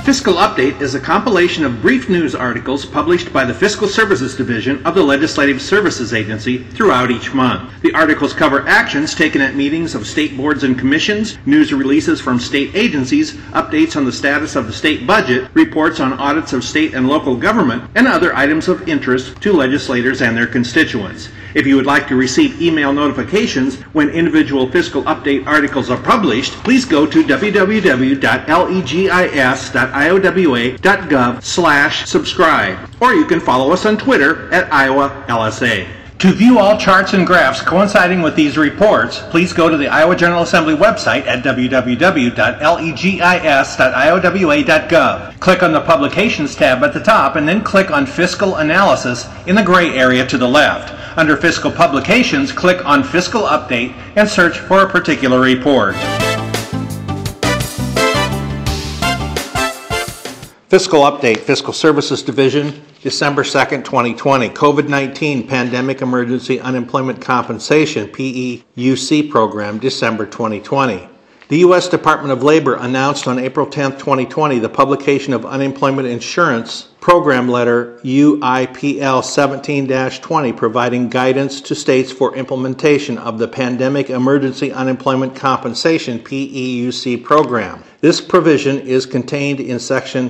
Fiscal Update is a compilation of brief news articles published by the Fiscal Services Division of the Legislative Services Agency throughout each month. The articles cover actions taken at meetings of state boards and commissions, news releases from state agencies, updates on the status of the state budget, reports on audits of state and local government, and other items of interest to legislators and their constituents. If you would like to receive email notifications when individual Fiscal Update articles are published, please go to www.legis.iowa.gov/subscribe, or you can follow us on Twitter at IowaLSA. To view all charts and graphs coinciding with these reports, please go to the Iowa General Assembly website at www.legis.iowa.gov. Click on the Publications tab at the top and then click on Fiscal Analysis in the gray area to the left. Under Fiscal Publications, click on Fiscal Update and search for a particular report. Fiscal Update, Fiscal Services Division, December 2nd, 2020. COVID-19 Pandemic Emergency Unemployment Compensation, PEUC Program, December 2020. The U.S. Department of Labor announced on April 10, 2020, the publication of Unemployment Insurance Program Letter UIPL 17-20, providing guidance to states for implementation of the Pandemic Emergency Unemployment Compensation PEUC program. This provision is contained in Section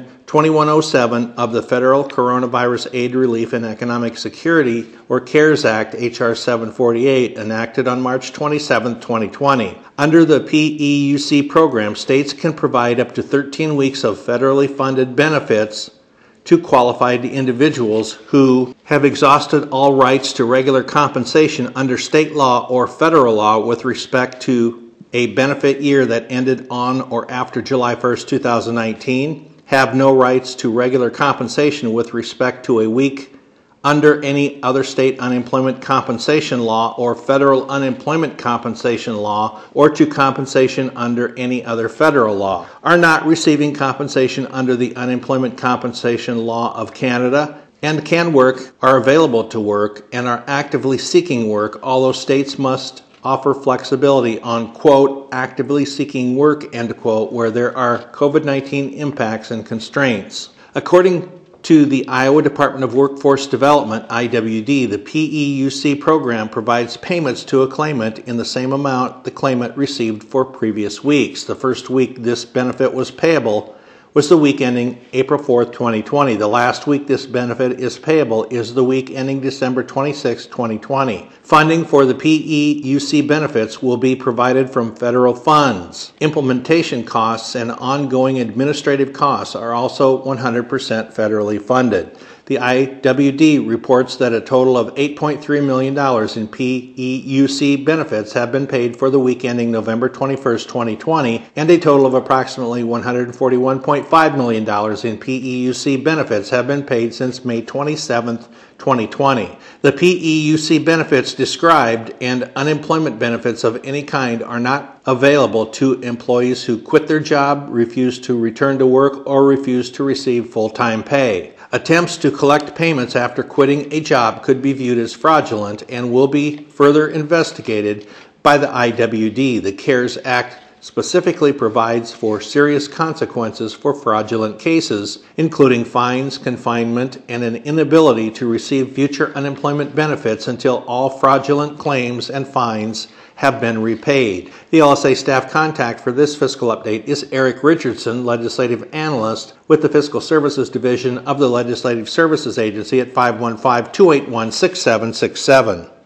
2107 of the Federal Coronavirus Aid, Relief, and Economic Security, or CARES Act, H.R. 748, enacted on March 27, 2020. Under the PEUC program, states can provide up to 13 weeks of federally funded benefits to qualified individuals who have exhausted all rights to regular compensation under state law or federal law with respect to a benefit year that ended on or after July 1st, 2019, have no rights to regular compensation with respect to a week under any other state unemployment compensation law or federal unemployment compensation law, or to compensation under any other federal law, are not receiving compensation under the Unemployment Compensation Law of Canada, and can work, are available to work, and are actively seeking work, although states must offer flexibility on, quote, actively seeking work, end quote, where there are COVID-19 impacts and constraints. According to the Iowa Department of Workforce Development, IWD, the PEUC program provides payments to a claimant in the same amount the claimant received for previous weeks. The first week this benefit was payable was the week ending April 4th, 2020. The last week this benefit is payable is the week ending December 26, 2020. Funding for the PEUC benefits will be provided from federal funds. Implementation costs and ongoing administrative costs are also 100% federally funded. The IWD reports that a total of $8.3 million in PEUC benefits have been paid for the week ending November 21st, 2020, and a total of approximately $141.5 million in PEUC benefits have been paid since May 27th, 2020. The PEUC benefits described and unemployment benefits of any kind are not available to employees who quit their job, refuse to return to work, or refuse to receive full-time pay. Attempts to collect payments after quitting a job could be viewed as fraudulent and will be further investigated by the IWD. The CARES Act specifically provides for serious consequences for fraudulent cases, including fines, confinement, and an inability to receive future unemployment benefits until all fraudulent claims and fines have been repaid. The LSA staff contact for this fiscal update is Eric Richardson, Legislative Analyst with the Fiscal Services Division of the Legislative Services Agency at 515-281-6767.